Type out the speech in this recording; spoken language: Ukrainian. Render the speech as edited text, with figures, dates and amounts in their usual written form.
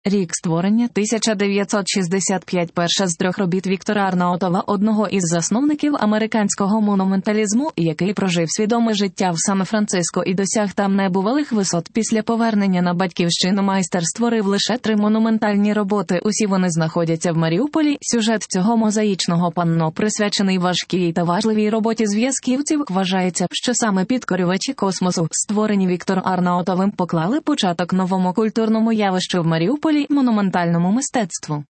Рік створення 1965. Перша з 3 робіт Віктора Арнаутова, одного із засновників американського монументалізму, який прожив свідоме життя в Сан-Франциско і досяг там небувалих висот. Після повернення на батьківщину майстер створив лише 3 монументальні роботи. Усі вони знаходяться в Маріуполі. Сюжет цього мозаїчного панно присвячений важкій та важливій роботі зв'язківців. Вважається, що саме підкорювачі космосу, створені Віктором Арнаутовим, поклали початок новому культурному явищу в Маріуполі – монументальному мистецтву.